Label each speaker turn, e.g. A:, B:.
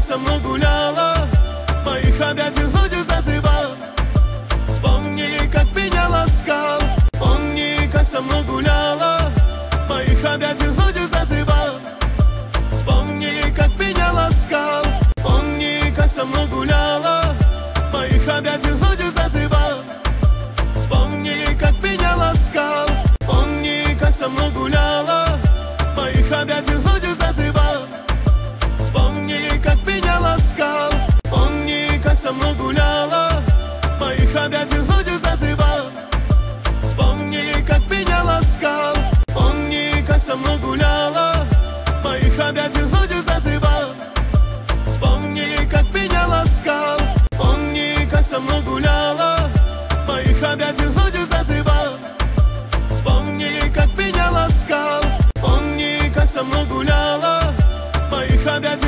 A: как со мной гуляла, моих объятий грудью зазывал. Вспомни, как меня ласкал. Помни, как со мной гуляла, моих объятий грудью зазывал. Вспомни, как меня ласкал. Помни, как со мной гуляла, моих объятий грудью зазывал. Вспомни, как меня ласкал. Помни, как со мной гуляла, моих объятий грудью зазывал. Вспомни, как меня ласкал. Помни, как со мной гуляла, моих объятий грудью зазывал. Вспомни, как меня ласкал. Помни, как со мной гуляла, моих объятий грудью зазывал. Вспомни, как меня ласкал. Помни, как со мной гуляла, моих объятий грудью зазывал. Вспомни, как меня ласкал. Помни, как со мной гуляла, моих объятий